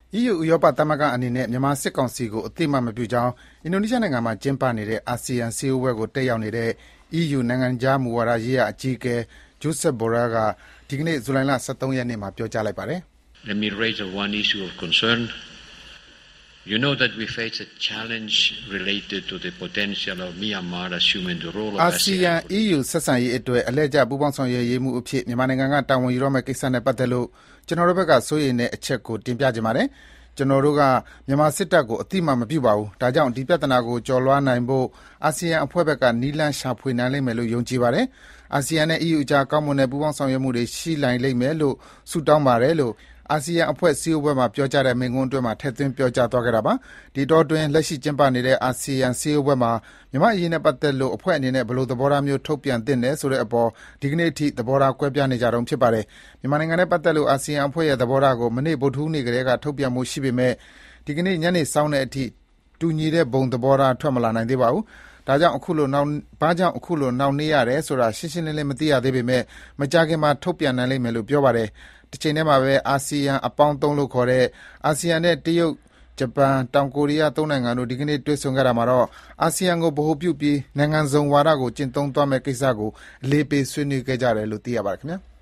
EU ဥရောပသမဂ္ဂအနေနဲ့မြန်မာစစ်ကောင်စီကိုအသိအမှတ်မပြုကြောင်းအင်ဒိုနီးရှားနိုင်ငံမှာကျင်းပနေတဲ့အာဆီယံစည်းဝေးပွဲကိုတက်ရောက်နေတဲ့ EU နိုင်ငံခြားမူဝါဒရေးရာအကြီးအကဲ Josep Borrell ကဒီကနေ့ဇူလိုင်လ 13 ရက်နေ့မှာပြောကြားလိုက်ပါတယ်။ Let me raise one issue of concern. You know that we face a challenge related to the potential of Myanmar assuming the role of အာဆီယံ EU ဆက်ဆံရေးအတွက်အလှည့်ကျပူးပေါင်းဆောင်ရွက်ရေးမှုအဖြစ်မြန်မာနိုင်ငံကတာဝန်ယူရမယ့်ကိစ္စနဲ့ပတ်သက်လို့ကျွန်တော်တို့ဘက်ကစိုးရိမ်တဲ့အချက်ကိုတင်ပြချင်ပါတယ်။ကျွန်တော်တို့ကမြန်မာစစ်တပ်ကိုအတိအမှန်မပြုပါဘူး။ဒါကြောင့်ဒီပြဿနာကိုကျော်လွှားနိုင်ဖို့အာဆီယံအဖွဲ့ဘက်ကနည်းလမ်းရှာဖွေနိုင်လိမ့်မယ်လို့ယုံကြည်ပါတယ်။အာဆီယံနဲ့ EU ကြားကောင်းမွန်တဲ့ပူးပေါင်းဆောင်ရွက်မှုတွေရှိနိုင်လိမ့်မယ်လို့ဆုတောင်းပါတယ်လို့အာဆီယံအဖွဲ့စည်းဝေးပွဲမှာပြောကြားတဲ့မိန့်ခွန်းအတွင်းမှာထည့်သွင်းပြောကြားသွားခဲ့တာပါ။ဒီတောအတွင်းလက်ရှိကျင်းပနေတဲ့အာဆီယံစည်းဝေးပွဲမှာမြန်မာအရေးနဲ့ပတ်သက်လို့အဖွဲ့အနေနဲ့ဘယ်လိုသဘောထားမျိုးထုတ်ပြန်သင့်တယ်ဆိုတဲ့အပေါ်ဒီကနေ့အထိသဘောထားကွဲပြားနေကြတုန်းဖြစ်ပါတယ်။မြန်မာနိုင်ငံနဲ့ပတ်သက်လို့အာဆီယံအဖွဲ့ရဲ့သဘောထားကိုမနေ့ဗုဒ္ဓဟူးနေ့ကတည်းကထုတ်ပြန်မှုရှိပေမဲ့ဒီကနေ့ညနေစောင်းတဲ့အထိတူညီတဲ့ဘုံသဘောထားထွက်မလာနိုင်သေးပါဘူး။ဘာကြောင့်အခုလိုနှောင့်နှေးရတယ်ဆိုတာရှင်းရှင်းလင်းလင်းမသိရသေးပေမဲ့မကြာခင်မှာထုတ်ပြန်နိုင်လိမ့်မယ်လို့ပြောပါတယ်။တချိန်တည်းမှာပဲအာဆီယံအပေါင်း3လို့ခေါ်တဲ့အာဆီယံနဲ့တရုတ်ဂျပန်တောင်ကိုရီးယား3နိုင်ငံတို့ဒီကနေ့တွေ့ဆုံကြတာမှာတော့အာဆီယံကိုဗဟိုပြုပြီးနိုင်ငံစုံဝါဒကိုကျင့်သုံးသွားမယ့်ကိစ္စကိုအလေးပေးဆွေးနွေးခဲ့ကြတယ်လို့သိရပါတယ်ခင်ဗျာ။